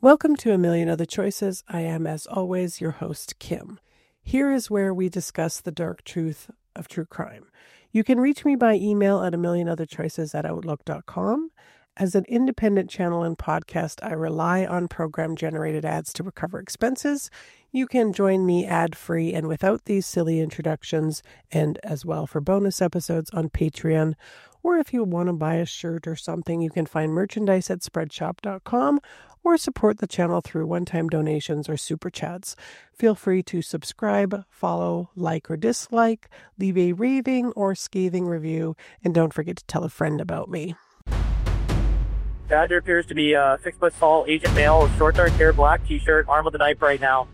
Welcome to A Million Other Choices. I am, as always, your host, Kim. Here is where we discuss the dark truth of true crime. You can reach me by email at amillionotherchoices@outlook.com. As an independent channel and podcast, I rely on program-generated ads to recover expenses. You can join me ad-free and without these silly introductions, and as well for bonus episodes on Patreon. Or if you want to buy a shirt or something, you can find merchandise at spreadshop.com or support the channel through one-time donations or super chats. Feel free to subscribe, follow, like or dislike, leave a raving or scathing review, and don't forget to tell a friend about me. Badger appears to be 6 foot tall, Asian male, with short dark hair, black t-shirt, armed with a knife right now.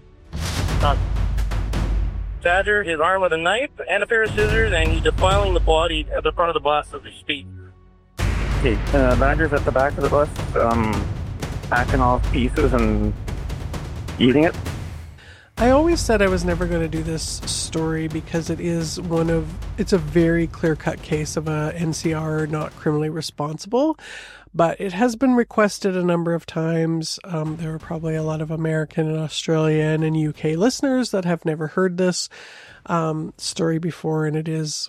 Badger is armed with a knife and a pair of scissors, and he's defiling the body at the front of the bus as we speak. Okay, Badger's at the back of the bus, hacking off pieces and eating it. I always said I was never going to do this story because it's a very clear-cut case of a NCR not criminally responsible, but it has been requested a number of times. There are probably a lot of American and Australian and UK listeners that have never heard this story before, and it is,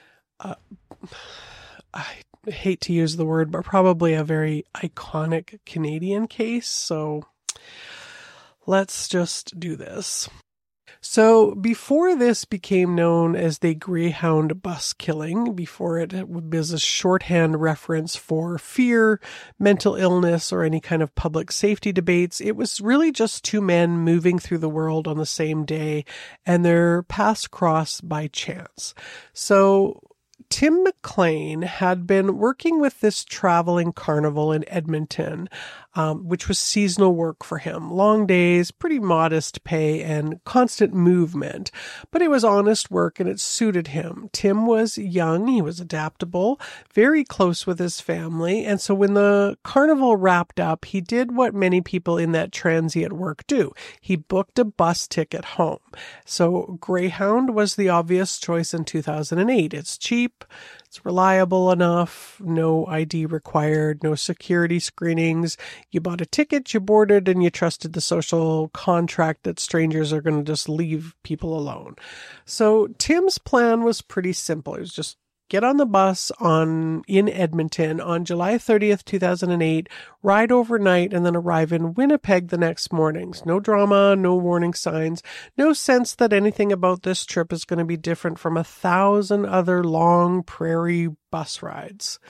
I hate to use the word, but probably a very iconic Canadian case, so let's just do this. So before this became known as the Greyhound bus killing, before it was a shorthand reference for fear, mental illness, or any kind of public safety debates, it was really just two men moving through the world on the same day, and their paths crossed by chance. So Tim McLean had been working with this traveling carnival in Edmonton, which was seasonal work for him. Long days, pretty modest pay, and constant movement. But it was honest work and it suited him. Tim was young, he was adaptable, very close with his family. And so when the carnival wrapped up, he did what many people in that transient work do. He booked a bus ticket home. So Greyhound was the obvious choice in 2008. It's cheap. It's reliable enough, no ID required, no security screenings. You bought a ticket, you boarded, and you trusted the social contract that strangers are going to just leave people alone. So Tim's plan was pretty simple. It was just get on the bus in Edmonton on July 30th, 2008, ride overnight, and then arrive in Winnipeg the next morning. No drama, no warning signs, no sense that anything about this trip is going to be different from 1,000 other long prairie bus rides.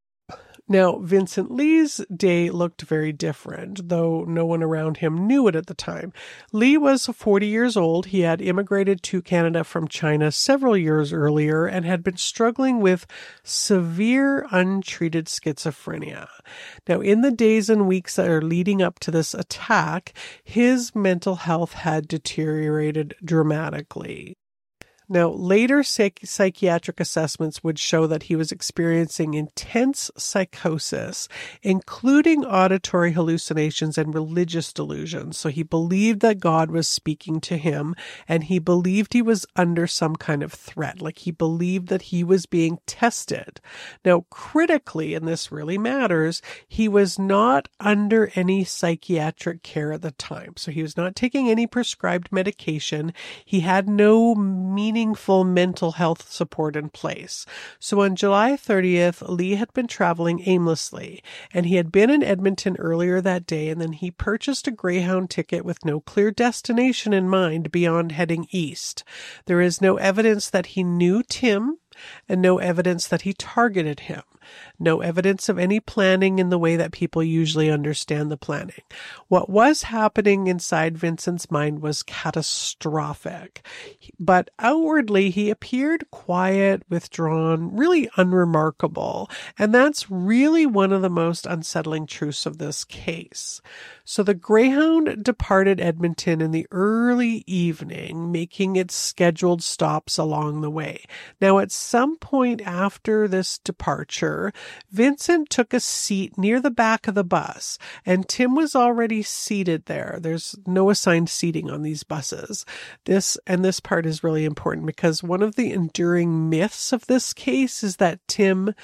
Now, Vincent Lee's day looked very different, though no one around him knew it at the time. Lee was 40 years old. He had immigrated to Canada from China several years earlier and had been struggling with severe untreated schizophrenia. Now, in the days and weeks that are leading up to this attack, his mental health had deteriorated dramatically. Now, later psychiatric assessments would show that he was experiencing intense psychosis, including auditory hallucinations and religious delusions. So he believed that God was speaking to him, and he believed he was under some kind of threat, like he believed that he was being tested. Now, critically, and this really matters, he was not under any psychiatric care at the time. So he was not taking any prescribed medication. He had no meaningful mental health support in place. So on July 30th, Lee had been traveling aimlessly, and he had been in Edmonton earlier that day, and then he purchased a Greyhound ticket with no clear destination in mind beyond heading east. There is no evidence that he knew Tim, and no evidence that he targeted him. No evidence of any planning in the way that people usually understand the planning. What was happening inside Vincent's mind was catastrophic. But outwardly, he appeared quiet, withdrawn, really unremarkable. And that's really one of the most unsettling truths of this case. So the Greyhound departed Edmonton in the early evening, making its scheduled stops along the way. Now, at some point after this departure, Vincent took a seat near the back of the bus, and Tim was already seated there. There's no assigned seating on these buses. This part is really important because one of the enduring myths of this case is that Tim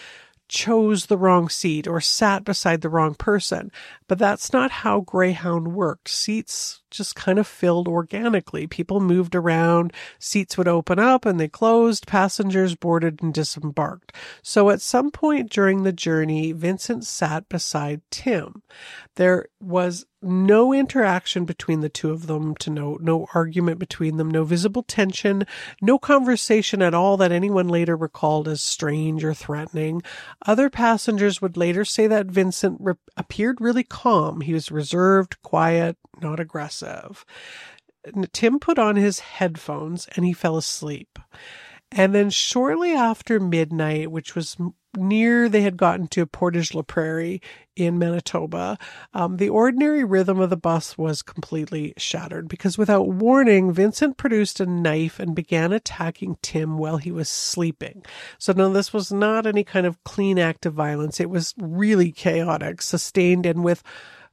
chose the wrong seat or sat beside the wrong person. But that's not how Greyhound worked. Seats just kind of filled organically. People moved around, seats would open up and they closed, passengers boarded and disembarked. So at some point during the journey, Vincent sat beside Tim. There was no interaction between the two of them, no argument between them, no visible tension, no conversation at all that anyone later recalled as strange or threatening. Other passengers would later say that Vincent appeared really calm. He was reserved, quiet, not aggressive. Tim put on his headphones and he fell asleep. And then shortly after midnight, which was near they had gotten to Portage-la-Prairie in Manitoba, the ordinary rhythm of the bus was completely shattered because without warning, Vincent produced a knife and began attacking Tim while he was sleeping. So no, this was not any kind of clean act of violence. It was really chaotic, sustained, and with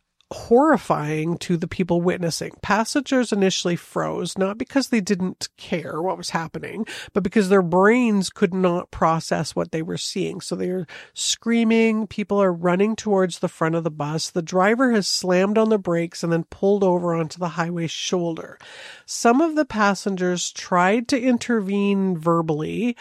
horrifying to the people witnessing. Passengers initially froze, not because they didn't care what was happening, but because their brains could not process what they were seeing. So they're screaming, people are running towards the front of the bus. The driver has slammed on the brakes and then pulled over onto the highway shoulder. Some of the passengers tried to intervene verbally.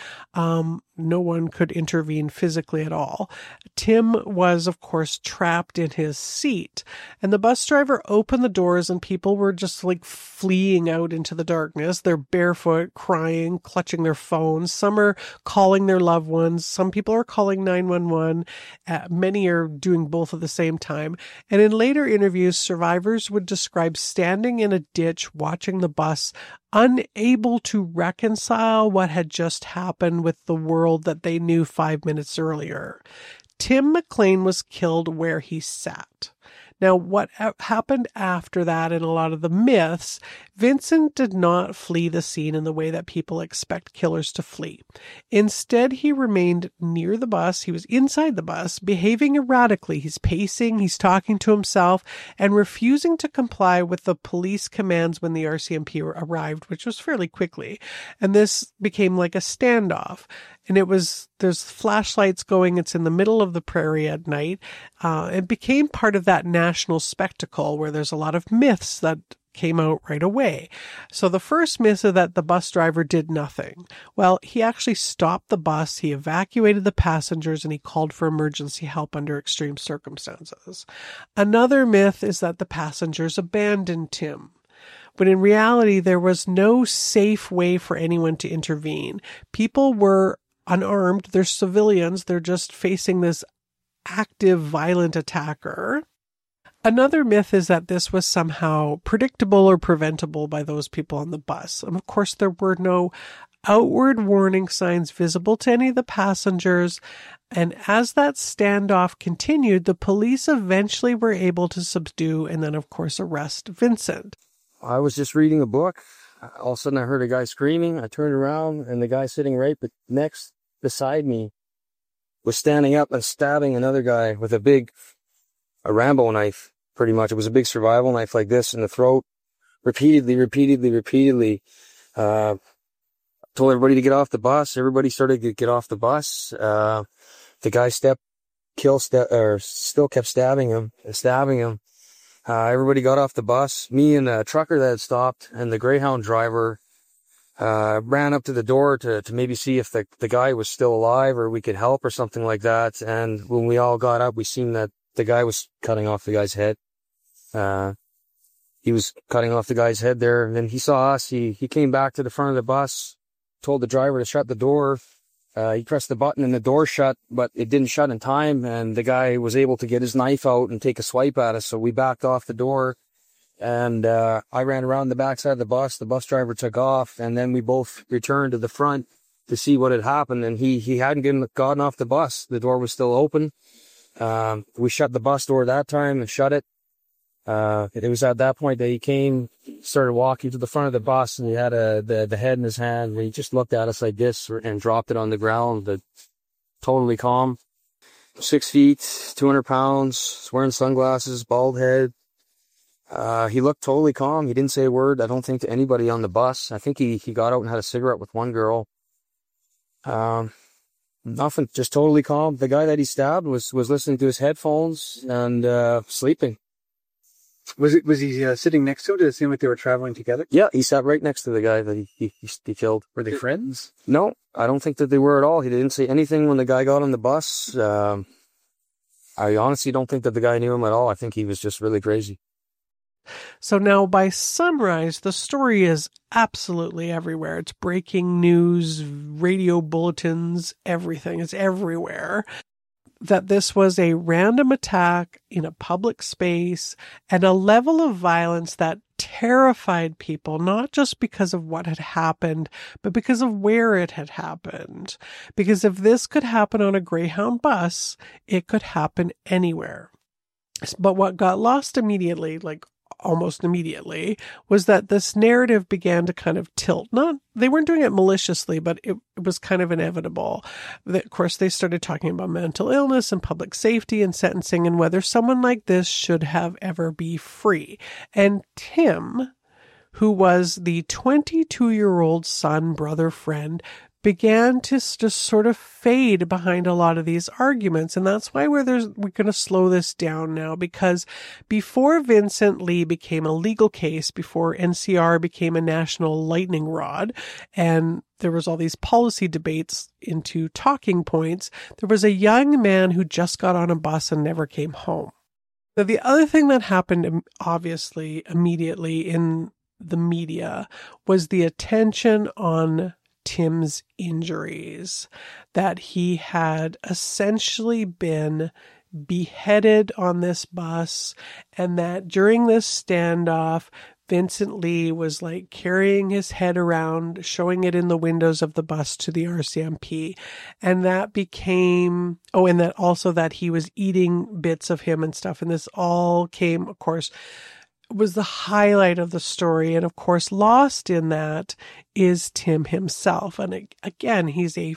No one could intervene physically at all. Tim was, of course, trapped in his seat. And the bus driver opened the doors and people were just like fleeing out into the darkness. They're barefoot, crying, clutching their phones. Some are calling their loved ones. Some people are calling 911. Many are doing both at the same time. And in later interviews, survivors would describe standing in a ditch, watching the bus, unable to reconcile what had just happened with the world that they knew 5 minutes earlier. Tim McLean was killed where he sat. Now, what happened after that in a lot of the myths, Vincent did not flee the scene in the way that people expect killers to flee. Instead, he remained near the bus. He was inside the bus, behaving erratically. He's pacing, he's talking to himself, and refusing to comply with the police commands when the RCMP arrived, which was fairly quickly. And this became like a standoff. And there's flashlights going. It's in the middle of the prairie at night. It became part of that national spectacle where there's a lot of myths that came out right away. So the first myth is that the bus driver did nothing. Well, he actually stopped the bus, he evacuated the passengers, and he called for emergency help under extreme circumstances. Another myth is that the passengers abandoned Tim. But in reality, there was no safe way for anyone to intervene. People were unarmed, they're civilians, they're just facing this active, violent attacker. Another myth is that this was somehow predictable or preventable by those people on the bus. And of course, there were no outward warning signs visible to any of the passengers. And as that standoff continued, the police eventually were able to subdue and then, of course, arrest Vincent. I was just reading a book. All of a sudden, I heard a guy screaming. I turned around, and the guy sitting right next beside me was standing up and stabbing another guy with a Rambo knife, pretty much. It was a big survival knife like this in the throat, repeatedly. Told everybody to get off the bus. Everybody started to get off the bus. The guy still kept stabbing him. Everybody got off the bus. Me and a trucker that had stopped and the Greyhound driver ran up to the door to maybe see if the guy was still alive or we could help or something like that. And when we all got up, we seen that the guy was cutting off the guy's head. He was cutting off the guy's head there. And then he saw us. He came back to the front of the bus, told the driver to shut the door. He pressed the button and the door shut, but it didn't shut in time. And the guy was able to get his knife out and take a swipe at us. So we backed off the door. And I ran around the backside of the bus. The bus driver took off, and then we both returned to the front to see what had happened. And he hadn't gotten off the bus. The door was still open. We shut the bus door that time and shut it. It was at that point that he came, started walking to the front of the bus, and he had the head in his hand. And he just looked at us like this and dropped it on the ground. Totally calm. 6 feet, 200 pounds, wearing sunglasses, bald head. He looked totally calm. He didn't say a word, I don't think, to anybody on the bus. I think he got out and had a cigarette with one girl. Nothing, just totally calm. The guy that he stabbed was listening to his headphones and sleeping. Was he sitting next to him? Did it seem like they were traveling together? Yeah, he sat right next to the guy that he killed. Were they friends? No, I don't think that they were at all. He didn't say anything when the guy got on the bus. I honestly don't think that the guy knew him at all. I think he was just really crazy. So now by sunrise, the story is absolutely everywhere. It's breaking news, radio bulletins, everything. It's everywhere. That this was a random attack in a public space and a level of violence that terrified people, not just because of what had happened, but because of where it had happened. Because if this could happen on a Greyhound bus, it could happen anywhere. But what got lost immediately, like almost immediately, was that this narrative began to kind of tilt. They weren't doing it maliciously, but it was kind of inevitable. Of course, they started talking about mental illness and public safety and sentencing and whether someone like this should have ever be free. And Tim, who was the 22-year-old son, brother, friend, began to just sort of fade behind a lot of these arguments. And that's why we're going to slow this down now, because before Vincent Lee became a legal case, before NCR became a national lightning rod, and there was all these policy debates into talking points, there was a young man who just got on a bus and never came home. Now, the other thing that happened, obviously, immediately in the media was the attention on Tim's injuries, that he had essentially been beheaded on this bus, and that during this standoff, Vincent Lee was like carrying his head around, showing it in the windows of the bus to the RCMP. And that became, and that also that he was eating bits of him and stuff. And this all came, of course, was the highlight of the story. And of course, lost in that is Tim himself. And again, he's a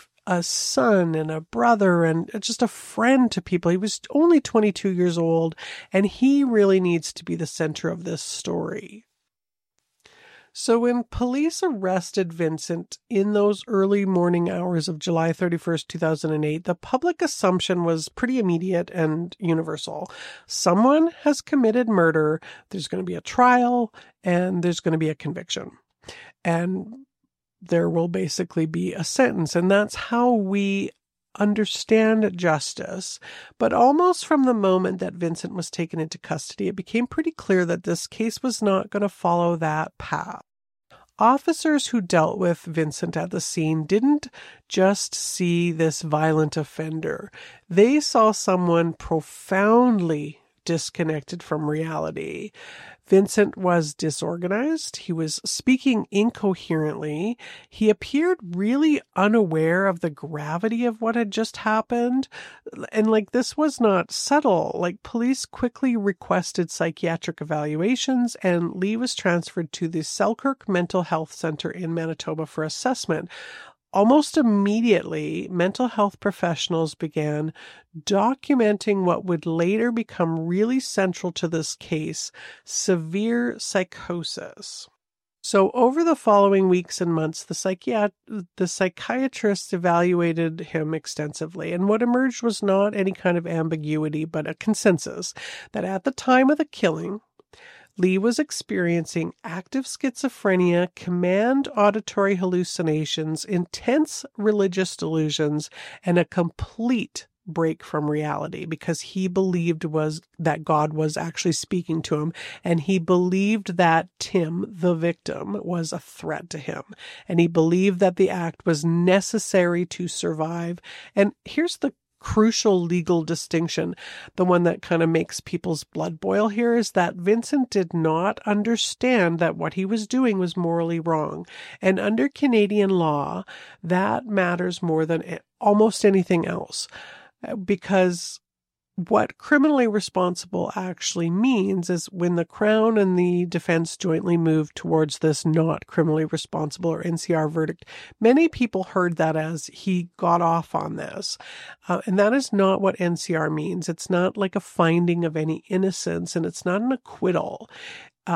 son and a brother and just a friend to people. He was only 22 years old, and he really needs to be the center of this story. So when police arrested Vincent in those early morning hours of July 31st, 2008, the public assumption was pretty immediate and universal. Someone has committed murder, there's going to be a trial, and there's going to be a conviction. And there will basically be a sentence. And that's how we understand justice. But almost from the moment that Vincent was taken into custody, it became pretty clear that this case was not going to follow that path. Officers who dealt with Vincent at the scene didn't just see this violent offender. They saw someone profoundly disconnected from reality. Vincent was disorganized. He was speaking incoherently. He appeared really unaware of the gravity of what had just happened. And this was not subtle. Police quickly requested psychiatric evaluations, and Lee was transferred to the Selkirk Mental Health Center in Manitoba for assessment. Almost immediately, mental health professionals began documenting what would later become really central to this case: severe psychosis. So over the following weeks and months, the psychiatrist evaluated him extensively, and what emerged was not any kind of ambiguity, but a consensus that at the time of the killing, Lee was experiencing active schizophrenia, command auditory hallucinations, intense religious delusions, and a complete break from reality, because he believed that God was actually speaking to him, and he believed that Tim, the victim, was a threat to him, and he believed that the act was necessary to survive. And here's the crucial legal distinction, the one that kind of makes people's blood boil here, is that Vincent did not understand that what he was doing was morally wrong. And under Canadian law, that matters more than almost anything else, because what criminally responsible actually means is when the Crown and the defense jointly moved towards this not criminally responsible, or NCR, verdict, many people heard that as he got off on this. And that is not what NCR means. It's not like a finding of any innocence, and it's not an acquittal.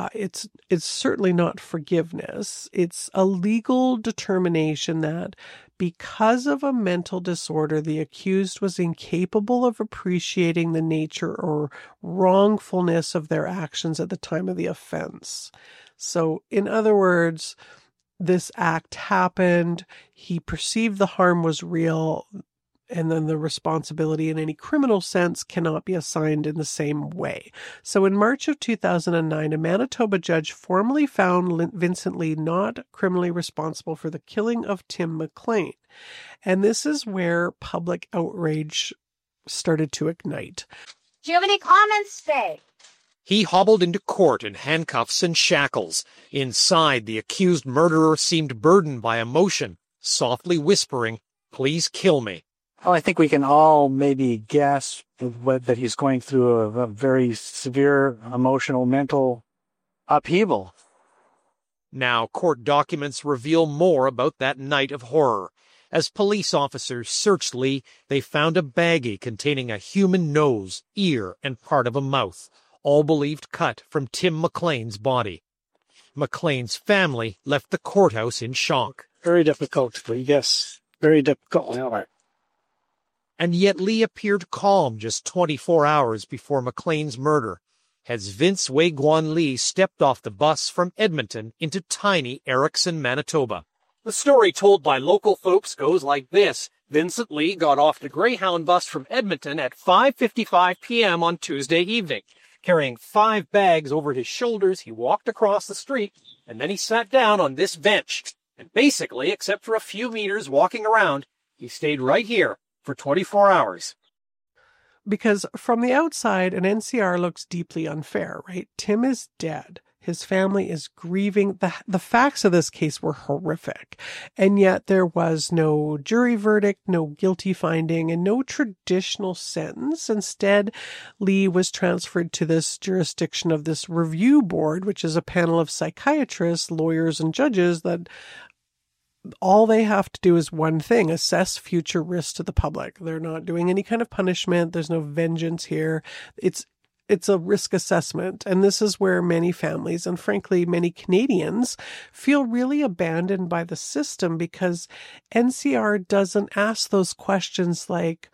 It's certainly not forgiveness. It's a legal determination that Because of a mental disorder, the accused was incapable of appreciating the nature or wrongfulness of their actions at the time of the offense. So, in other words, this act happened, he perceived the harm was real, and then the responsibility in any criminal sense cannot be assigned in the same way. So in March of 2009, a Manitoba judge formally found Vincent Lee not criminally responsible for the killing of Tim McLean. And this is where public outrage started to ignite. Do you have any comments, Faye? He hobbled into court in handcuffs and shackles. Inside, the accused murderer seemed burdened by emotion, softly whispering, "Please kill me." Well, I think we can all maybe guess that he's going through a very severe emotional, mental upheaval. Now, court documents reveal more about that night of horror. As police officers searched Lee, they found a baggie containing a human nose, ear, and part of a mouth, all believed cut from Tim McLean's body. McLean's family left the courthouse in shock. Very difficult, yes. Very difficult. And yet Lee appeared calm just 24 hours before McLean's murder, as Vince Wei Guan Lee stepped off the bus from Edmonton into tiny Erickson, Manitoba. The story told by local folks goes like this. Vincent Lee got off the Greyhound bus from Edmonton at 5:55 p.m. on Tuesday evening. Carrying 5 bags over his shoulders, he walked across the street, and then he sat down on this bench. And basically, except for a few meters walking around, he stayed right here for 24 hours. Because from the outside, an NCR looks deeply unfair, right? Tim is dead. His family is grieving. The facts of this case were horrific. And yet there was no jury verdict, no guilty finding, and no traditional sentence. Instead, Lee was transferred to this jurisdiction of this review board, which is a panel of psychiatrists, lawyers, and judges that all they have to do is one thing: assess future risks to the public. They're not doing any kind of punishment. There's no vengeance here. It's a risk assessment. And this is where many families, and frankly, many Canadians, feel really abandoned by the system, because NCR doesn't ask those questions like,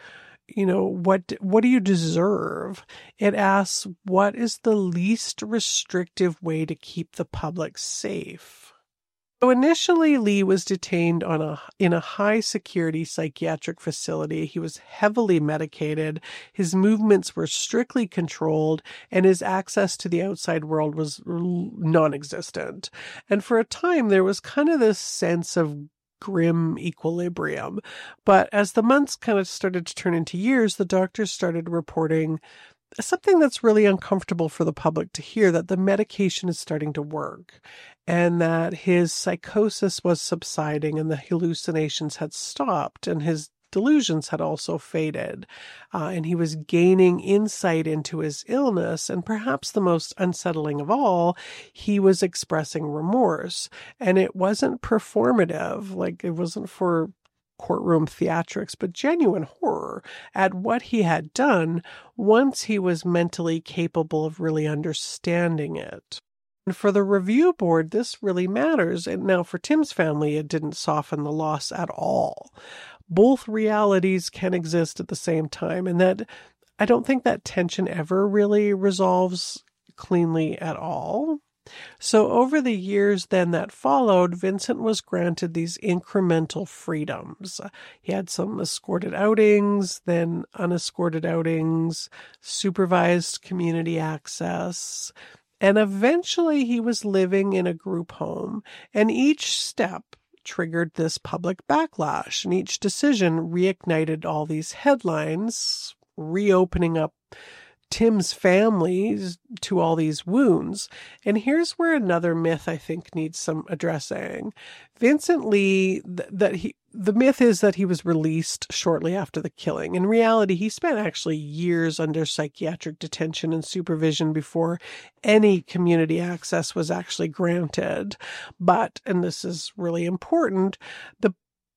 what do you deserve? It asks, what is the least restrictive way to keep the public safe? So initially, Lee was detained in a high-security psychiatric facility. He was heavily medicated, his movements were strictly controlled, and his access to the outside world was non-existent. And for a time, there was kind of this sense of grim equilibrium. But as the months kind of started to turn into years, the doctors started reporting something that's really uncomfortable for the public to hear, that the medication is starting to work, and that his psychosis was subsiding, and the hallucinations had stopped, and his delusions had also faded, and he was gaining insight into his illness. And perhaps the most unsettling of all, he was expressing remorse, and it wasn't performative, like it wasn't for courtroom theatrics, but genuine horror at what he had done once he was mentally capable of really understanding it. And for the review board, this really matters. And now for Tim's family, it didn't soften the loss at all. Both realities can exist at the same time, and that I don't think that tension ever really resolves cleanly at all. So over the years then that followed, Vincent was granted these incremental freedoms. He had some escorted outings, then unescorted outings, supervised community access, and eventually he was living in a group home. And each step triggered this public backlash, and each decision reignited all these headlines, reopening up Tim's family to all these wounds. And here's where another myth I think needs some addressing. Vincent Lee, the myth is that he was released shortly after the killing. In reality, he spent actually years under psychiatric detention and supervision before any community access was actually granted. But, and this is really important, the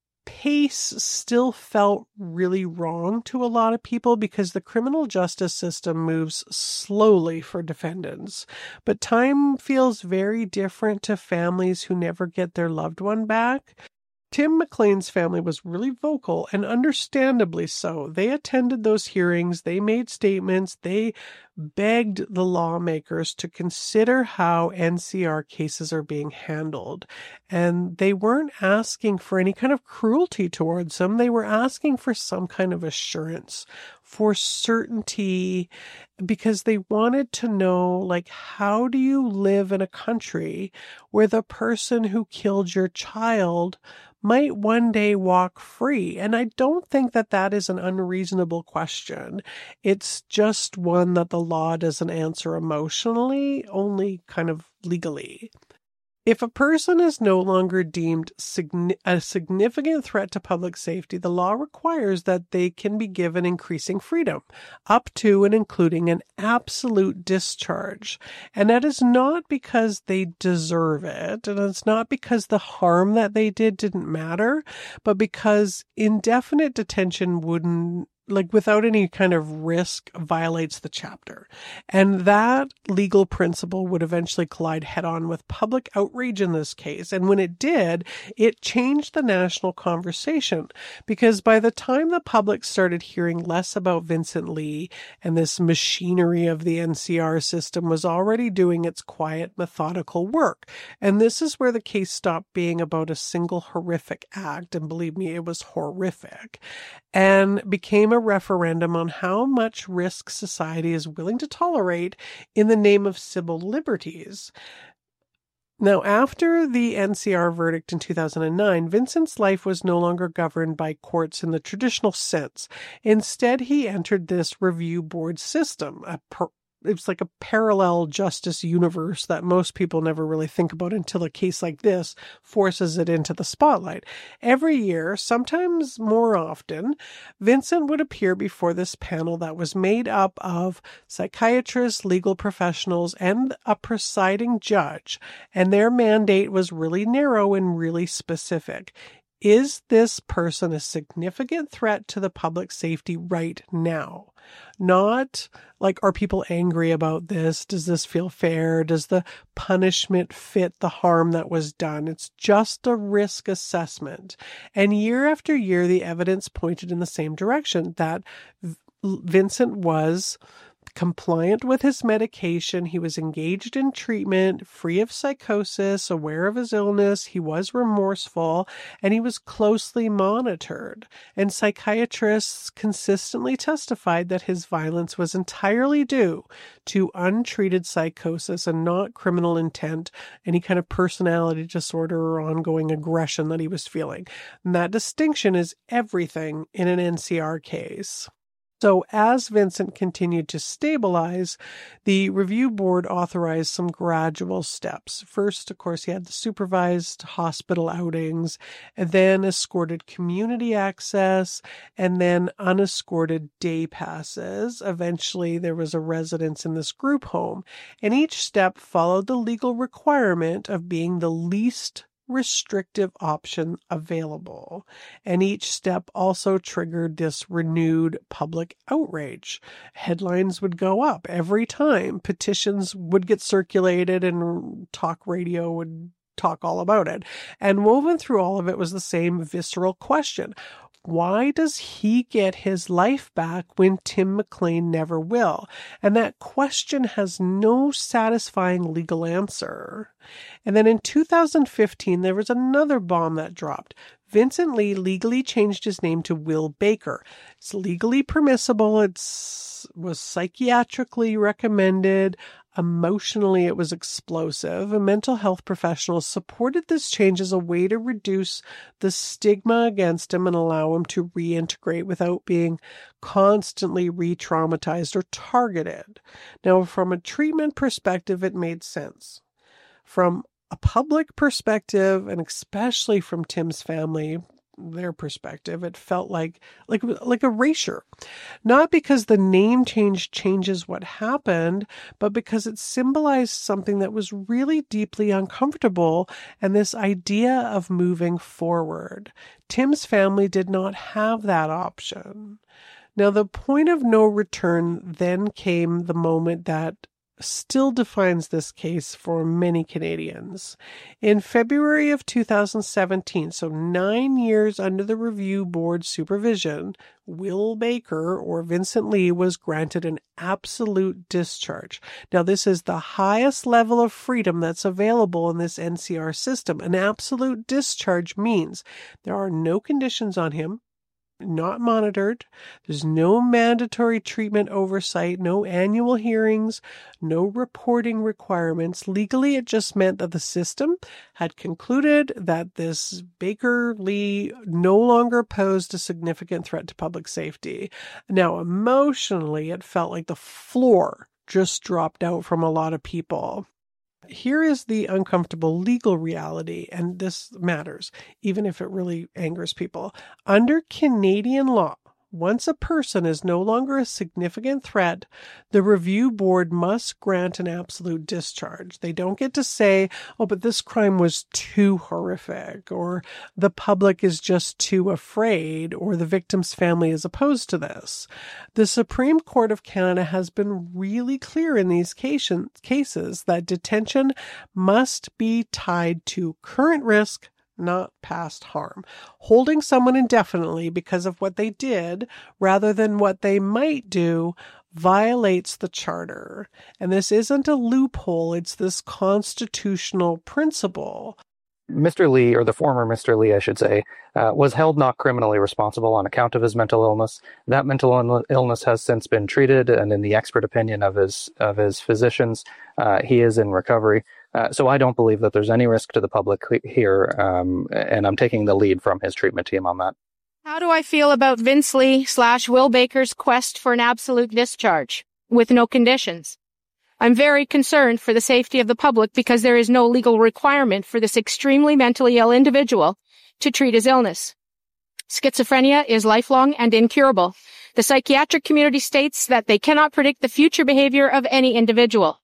pace still felt really wrong to a lot of people, because the criminal justice system moves slowly for defendants. But time feels very different to families who never get their loved one back. Tim McLean's family was really vocal, and understandably so. They attended those hearings, they made statements, they begged the lawmakers to consider how NCR cases are being handled. And they weren't asking for any kind of cruelty towards them. They were asking for some kind of assurance, for certainty, because they wanted to know, like, how do you live in a country where the person who killed your child might one day walk free? And I don't think that that is an unreasonable question. It's just one that the law doesn't answer emotionally, only kind of legally. If a person is no longer deemed a significant threat to public safety, the law requires that they can be given increasing freedom, up to and including an absolute discharge. And that is not because they deserve it, and it's not because the harm that they did didn't matter, but because indefinite detention wouldn't, like, without any kind of risk, violates the chapter. And that legal principle would eventually collide head-on with public outrage in this case. And when it did, it changed the national conversation, because by the time the public started hearing less about Vincent Lee, and this machinery of the NCR system was already doing its quiet, methodical work. And this is where the case stopped being about a single horrific act, and believe me, it was horrific, and became a referendum on how much risk society is willing to tolerate in the name of civil liberties. Now, after the NCR verdict in 2009, Vincent's life was no longer governed by courts in the traditional sense. Instead, he entered this review board system, it's like a parallel justice universe that most people never really think about until a case like this forces it into the spotlight. Every year, sometimes more often, Vincent would appear before this panel that was made up of psychiatrists, legal professionals, and a presiding judge. And their mandate was really narrow and really specific. Is this person a significant threat to the public safety right now? Not like, are people angry about this? Does this feel fair? Does the punishment fit the harm that was done? It's just a risk assessment. And year after year, the evidence pointed in the same direction, that Vincent was compliant with his medication. He was engaged in treatment, free of psychosis, aware of his illness. He was remorseful, and he was closely monitored. And psychiatrists consistently testified that his violence was entirely due to untreated psychosis and not criminal intent, any kind of personality disorder or ongoing aggression that he was feeling. And that distinction is everything in an NCR case. So as Vincent continued to stabilize, the review board authorized some gradual steps. First, of course, he had the supervised hospital outings, and then escorted community access, and then unescorted day passes. Eventually, there was a residence in this group home, and each step followed the legal requirement of being the least restrictive option available. And each step also triggered this renewed public outrage. Headlines would go up every time. Petitions would get circulated, and talk radio would talk all about it. And woven through all of it was the same visceral question. Why does he get his life back when Tim McLean never will? And that question has no satisfying legal answer. And then in 2015, there was another bomb that dropped. Vincent Lee legally changed his name to Will Baker. It's legally permissible. It was psychiatrically recommended. Emotionally, it was explosive. Mental health professionals supported this change as a way to reduce the stigma against him and allow him to reintegrate without being constantly re-traumatized or targeted. Now, from a treatment perspective, it made sense. From a public perspective, and especially from Tim's family, their perspective, it felt like erasure. Not because the name change changes what happened, but because it symbolized something that was really deeply uncomfortable, and this idea of moving forward. Tim's family did not have that option. Now, the point of no return then came the moment that still defines this case for many Canadians. In February of 2017, so 9 years under the review board supervision, Will Baker, or Vincent Lee, was granted an absolute discharge. Now, this is the highest level of freedom that's available in this NCR system. An absolute discharge means there are no conditions on him, not monitored. There's no mandatory treatment oversight, no annual hearings, no reporting requirements. Legally, it just meant that the system had concluded that this Baker Lee no longer posed a significant threat to public safety. Now, emotionally, it felt like the floor just dropped out from a lot of people. Here is the uncomfortable legal reality, and this matters, even if it really angers people. Under Canadian law, once a person is no longer a significant threat, the review board must grant an absolute discharge. They don't get to say, oh, but this crime was too horrific, or the public is just too afraid, or the victim's family is opposed to this. The Supreme Court of Canada has been really clear in these cases that detention must be tied to current risk, not past harm. Holding someone indefinitely because of what they did rather than what they might do violates the Charter. And this isn't a loophole, it's this constitutional principle. Mr. Lee, or the former Mr. Lee, I should say, was held not criminally responsible on account of his mental illness. That mental illness has since been treated, and in the expert opinion of his physicians, he is in recovery. So I don't believe that there's any risk to the public here, and I'm taking the lead from his treatment team on that. How do I feel about Vince Lee / Will Baker's quest for an absolute discharge with no conditions? I'm very concerned for the safety of the public because there is no legal requirement for this extremely mentally ill individual to treat his illness. Schizophrenia is lifelong and incurable. The psychiatric community states that they cannot predict the future behavior of any individual.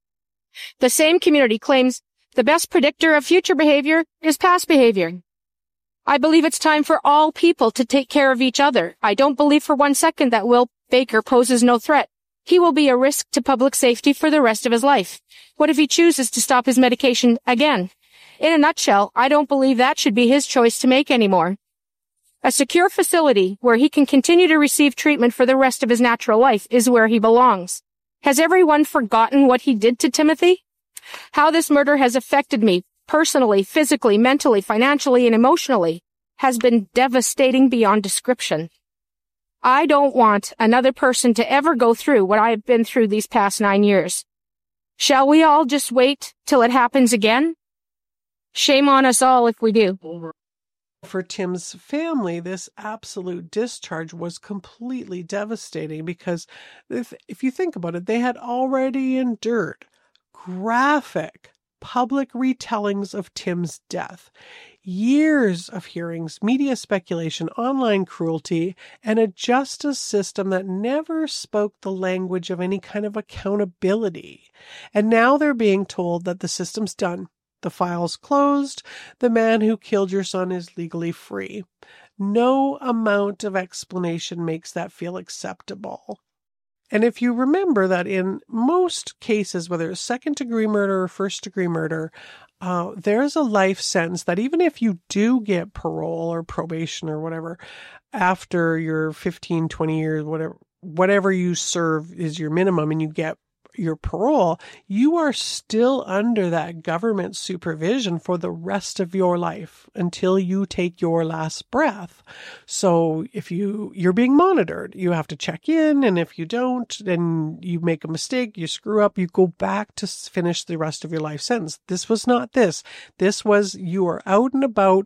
The same community claims the best predictor of future behavior is past behavior. I believe it's time for all people to take care of each other. I don't believe for 1 second that Will Baker poses no threat. He will be a risk to public safety for the rest of his life. What if he chooses to stop his medication again? In a nutshell, I don't believe that should be his choice to make anymore. A secure facility where he can continue to receive treatment for the rest of his natural life is where he belongs. Has everyone forgotten what he did to Timothy? How this murder has affected me personally, physically, mentally, financially, and emotionally has been devastating beyond description. I don't want another person to ever go through what I have been through these past 9 years. Shall we all just wait till it happens again? Shame on us all if we do. For Tim's family, this absolute discharge was completely devastating because if you think about it, they had already endured graphic public retellings of Tim's death, years of hearings, media speculation, online cruelty, and a justice system that never spoke the language of any kind of accountability. And now they're being told that the system's done. The file's closed. The man who killed your son is legally free. No amount of explanation makes that feel acceptable. And if you remember that in most cases, whether it's second-degree murder or first-degree murder, there's a life sentence that even if you do get parole or probation or whatever, after your 15, 20 years, whatever you serve is your minimum and you get your parole, you are still under that government supervision for the rest of your life until you take your last breath. So if you're being monitored, you have to check in, and if you don't, then you make a mistake, you screw up, you go back to finish the rest of your life sentence. This was not this. This was you are out and about.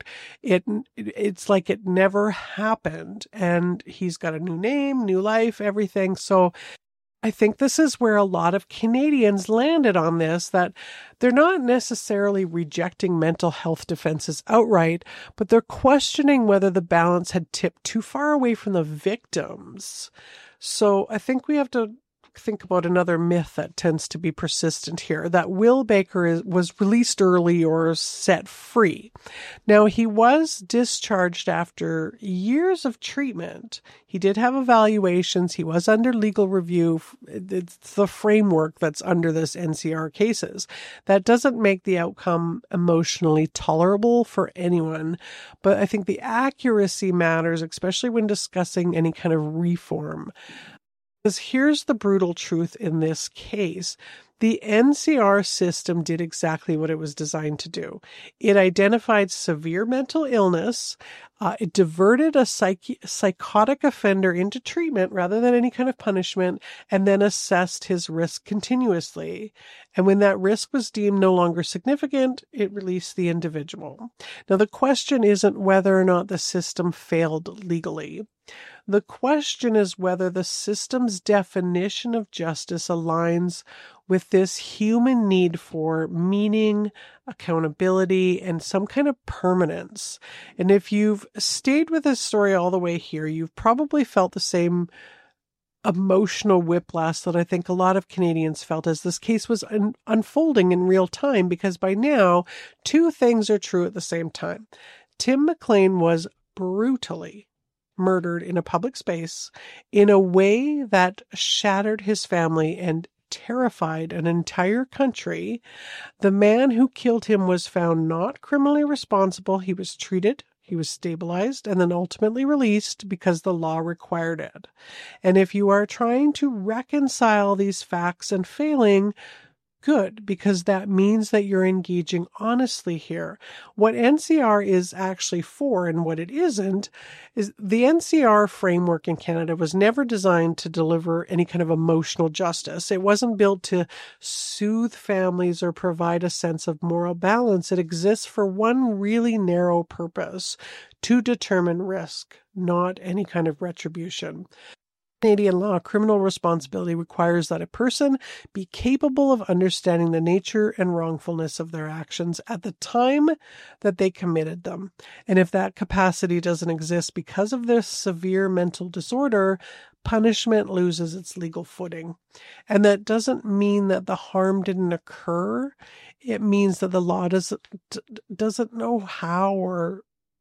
It's like it never happened, and he's got a new name, new life, everything. So I think this is where a lot of Canadians landed on this, that they're not necessarily rejecting mental health defenses outright, but they're questioning whether the balance had tipped too far away from the victims. So I think we have to think about another myth that tends to be persistent here, that Will Baker was released early or set free. Now, he was discharged after years of treatment. He did have evaluations. He was under legal review. It's the framework that's under this NCR cases. That doesn't make the outcome emotionally tolerable for anyone, but I think the accuracy matters, especially when discussing any kind of reform. Because here's the brutal truth in this case. The NCR system did exactly what it was designed to do. It identified severe mental illness. It diverted a psychotic offender into treatment rather than any kind of punishment, and then assessed his risk continuously. And when that risk was deemed no longer significant, it released the individual. Now, the question isn't whether or not the system failed legally. The question is whether the system's definition of justice aligns with this human need for meaning, accountability, and some kind of permanence. And if you've stayed with this story all the way here, you've probably felt the same emotional whiplash that I think a lot of Canadians felt as this case was unfolding in real time, because by now, two things are true at the same time. Tim McLean was brutally murdered in a public space in a way that shattered his family and terrified an entire country. The man who killed him was found not criminally responsible. He was treated, he was stabilized, and then ultimately released because the law required it. And if you are trying to reconcile these facts and failing, good, because that means that you're engaging honestly here. What NCR is actually for and what it isn't is the NCR framework in Canada was never designed to deliver any kind of emotional justice. It wasn't built to soothe families or provide a sense of moral balance. It exists for one really narrow purpose: to determine risk, not any kind of retribution. Canadian law, criminal responsibility requires that a person be capable of understanding the nature and wrongfulness of their actions at the time that they committed them. And if that capacity doesn't exist because of this severe mental disorder, punishment loses its legal footing. And that doesn't mean that the harm didn't occur. It means that the law doesn't know how or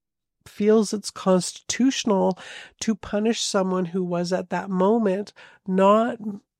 feels it's constitutional to punish someone who was at that moment not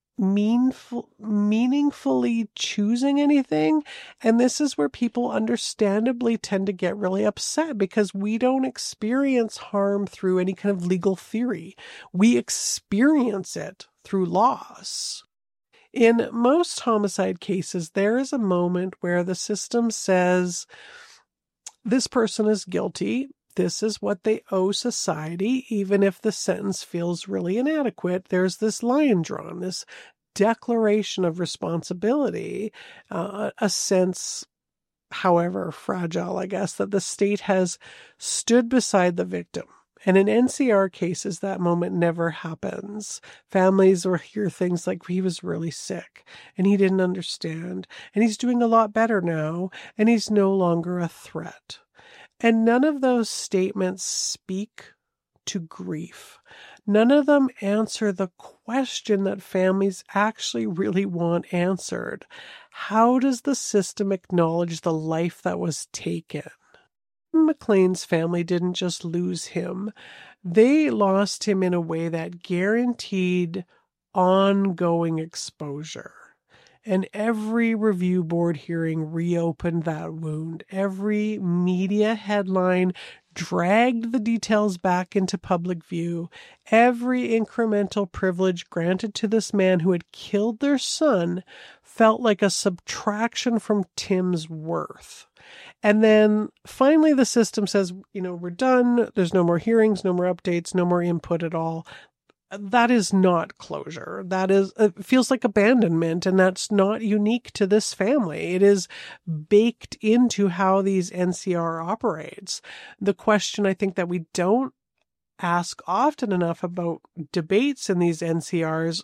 meaningfully choosing anything. And this is where people understandably tend to get really upset, because we don't experience harm through any kind of legal theory. We experience it through loss. In most homicide cases, there is a moment where the system says, this person is guilty. This is what they owe society, even if the sentence feels really inadequate. There's this line drawn, this declaration of responsibility, a sense, however fragile, I guess, that the state has stood beside the victim. And in NCR cases, that moment never happens. Families will hear things like, he was really sick and he didn't understand, and he's doing a lot better now, and he's no longer a threat. And none of those statements speak to grief. None of them answer the question that families actually really want answered. How does the system acknowledge the life that was taken? McLean's family didn't just lose him. They lost him in a way that guaranteed ongoing exposure. And every review board hearing reopened that wound. Every media headline dragged the details back into public view. Every incremental privilege granted to this man who had killed their son felt like a subtraction from Tim's worth. And then finally the system says, we're done. There's no more hearings, no more updates, no more input at all. That is not closure. It feels like abandonment, and that's not unique to this family. It is baked into how these NCR operates. The question I think that we don't ask often enough about debates in these NCRs,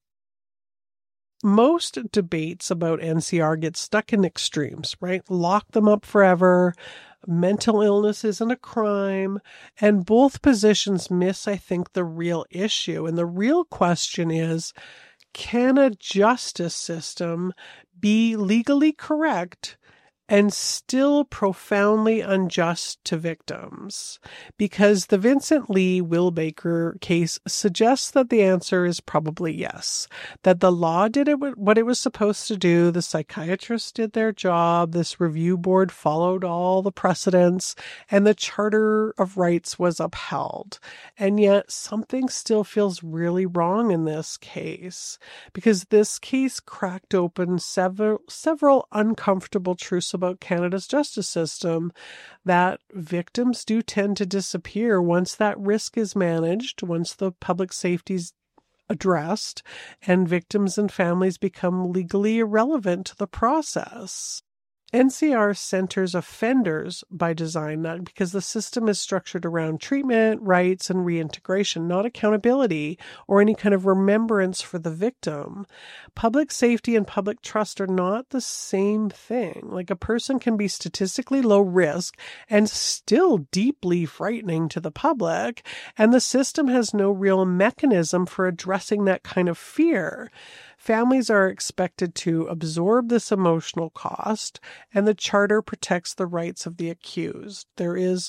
most debates about NCR get stuck in extremes, right? Lock them up forever. Mental illness isn't a crime. And both positions miss, I think, the real issue. And the real question is, can a justice system be legally correct and still profoundly unjust to victims? Because the Vincent Lee Will Baker case suggests that the answer is probably yes. That the law did what it was supposed to do, the psychiatrists did their job, this review board followed all the precedents, and the Charter of Rights was upheld. And yet something still feels really wrong in this case, because this case cracked open several uncomfortable truths about Canada's justice system, that victims do tend to disappear once that risk is managed, once the public safety is addressed, and victims and families become legally irrelevant to the process. NCR centers offenders by design, not because the system is structured around treatment, rights, and reintegration, not accountability or any kind of remembrance for the victim. Public safety and public trust are not the same thing. Like, a person can be statistically low risk and still deeply frightening to the public, and the system has no real mechanism for addressing that kind of fear. Families are expected to absorb this emotional cost, and the Charter protects the rights of the accused. There is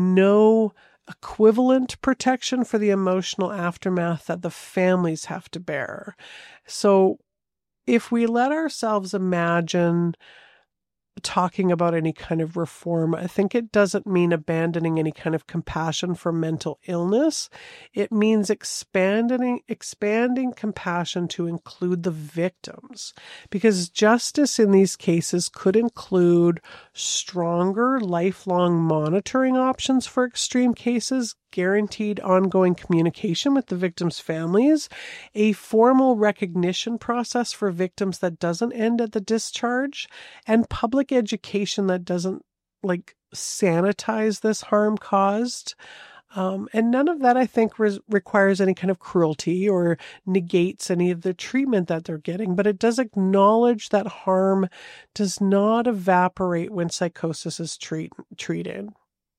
no equivalent protection for the emotional aftermath that the families have to bear. So if we let ourselves imagine talking about any kind of reform, I think it doesn't mean abandoning any kind of compassion for mental illness. It means expanding compassion to include the victims, because justice in these cases could include stronger lifelong monitoring options for extreme cases, guaranteed ongoing communication with the victims' families, a formal recognition process for victims that doesn't end at the discharge, and public education that doesn't sanitize this harm caused. And none of that, I think, requires any kind of cruelty or negates any of the treatment that they're getting, but it does acknowledge that harm does not evaporate when psychosis is treated.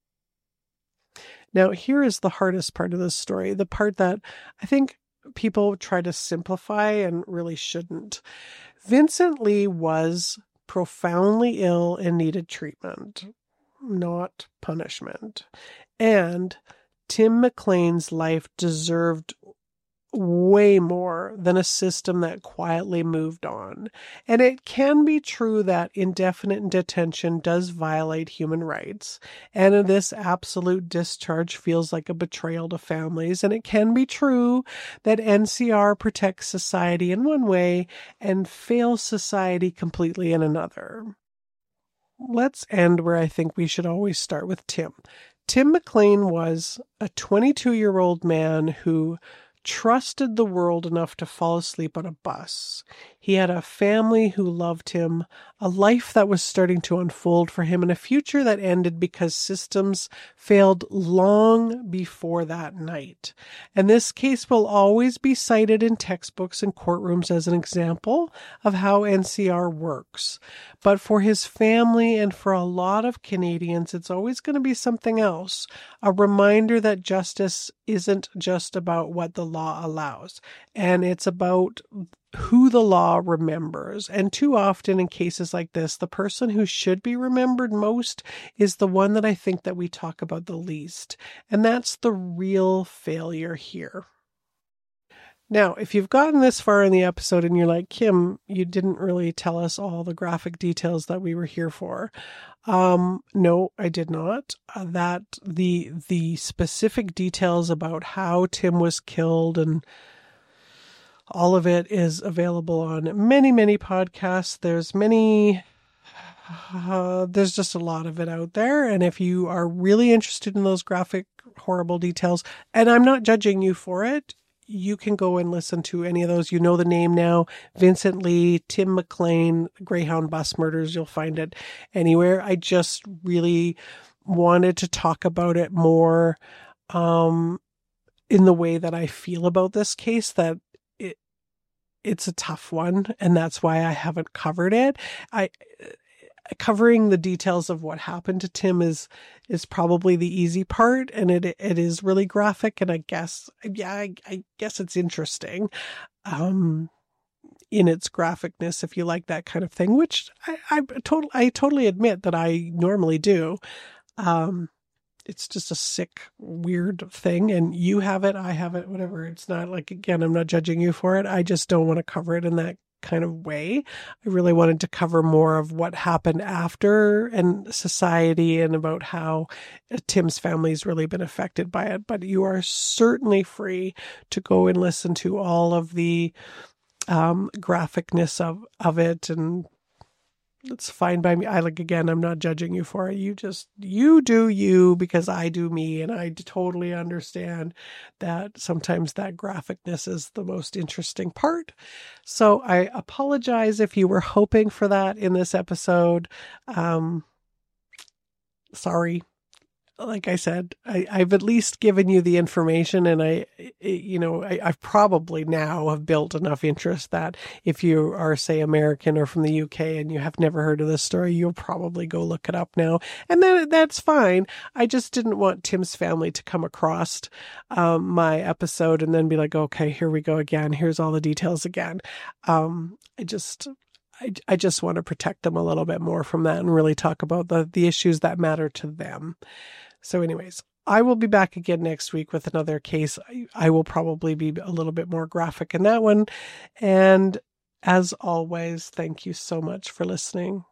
Now, here is the hardest part of this story, the part that I think people try to simplify and really shouldn't. Vincent Lee was profoundly ill and needed treatment, not punishment. And Tim McLean's life deserved way more than a system that quietly moved on. And it can be true that indefinite detention does violate human rights, and this absolute discharge feels like a betrayal to families. And it can be true that NCR protects society in one way and fails society completely in another. Let's end where I think we should always start, with Tim. Tim McLean was a 22-year-old man who trusted the world enough to fall asleep on a bus. He had a family who loved him, a life that was starting to unfold for him, and a future that ended because systems failed long before that night. And this case will always be cited in textbooks and courtrooms as an example of how NCR works. But for his family and for a lot of Canadians, it's always going to be something else, a reminder that justice isn't just about what the law allows, and it's about who the law remembers. And too often in cases like this, the person who should be remembered most is the one that I think that we talk about the least. And that's the real failure here. Now, if you've gotten this far in the episode and you're like, Kim, you didn't really tell us all the graphic details that we were here for. No, I did not. That the specific details about how Tim was killed and all of it is available on many, many podcasts. There's just a lot of it out there. And if you are really interested in those graphic, horrible details, and I'm not judging you for it, you can go and listen to any of those. You know the name now: Vincent Lee, Tim McLean, Greyhound bus murders. You'll find it anywhere. I just really wanted to talk about it more in the way that I feel about this case, that it's a tough one, and that's why I haven't covered it. Covering the details of what happened to Tim is probably the easy part, and it is really graphic, and I guess it's interesting. in its graphicness, if you like that kind of thing, which I totally admit that I normally do. It's just a sick, weird thing, and you have it, I have it, whatever. It's not like, again, I'm not judging you for it. I just don't want to cover it in that kind of way. I really wanted to cover more of what happened after and society, and about how Tim's family's really been affected by it. But you are certainly free to go and listen to all of the graphicness of it, and it's fine by me. Again, I'm not judging you for it. You do you, because I do me, and I totally understand that sometimes that graphicness is the most interesting part. So I apologize if you were hoping for that in this episode. Sorry. Like I said, I've at least given you the information, and I've probably now have built enough interest that if you are, say, American or from the UK and you have never heard of this story, you'll probably go look it up now. And that's fine. I just didn't want Tim's family to come across my episode and then be like, okay, here we go again. Here's all the details again. I just want to protect them a little bit more from that and really talk about the issues that matter to them. So anyways, I will be back again next week with another case. I will probably be a little bit more graphic in that one. And as always, thank you so much for listening.